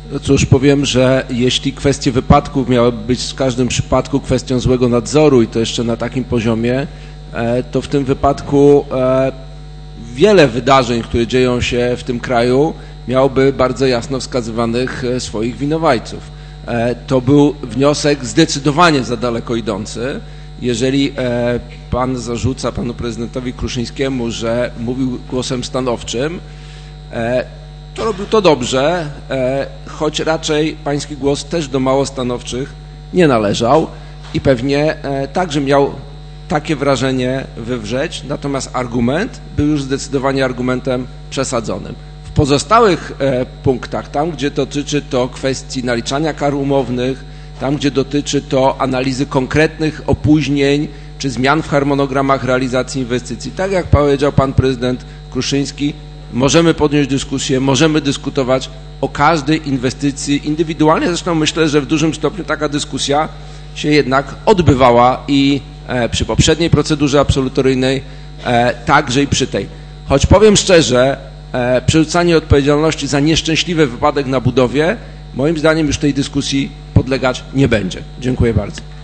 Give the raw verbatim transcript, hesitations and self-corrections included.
No cóż, powiem, że jeśli kwestie wypadków miałyby być w każdym przypadku kwestią złego nadzoru i to jeszcze na takim poziomie, to w tym wypadku wiele wydarzeń, które dzieją się w tym kraju, miałoby bardzo jasno wskazywanych swoich winowajców. To był wniosek zdecydowanie za daleko idący. Jeżeli pan zarzuca panu prezydentowi Kruszyńskiemu, że mówił głosem stanowczym, to robił to dobrze, choć raczej pański głos też do mało stanowczych nie należał i pewnie także miał takie wrażenie wywrzeć, natomiast argument był już zdecydowanie argumentem przesadzonym. W pozostałych punktach, tam gdzie dotyczy to kwestii naliczania kar umownych, tam gdzie dotyczy to analizy konkretnych opóźnień czy zmian w harmonogramach realizacji inwestycji, tak jak powiedział pan prezydent Kruszyński, możemy podjąć dyskusję, możemy dyskutować o każdej inwestycji indywidualnie. Zresztą myślę, że w dużym stopniu taka dyskusja się jednak odbywała i e, przy poprzedniej procedurze absolutoryjnej, e, także i przy tej. Choć powiem szczerze, e, przerzucanie odpowiedzialności za nieszczęśliwy wypadek na budowie, moim zdaniem już tej dyskusji podlegać nie będzie. Dziękuję bardzo.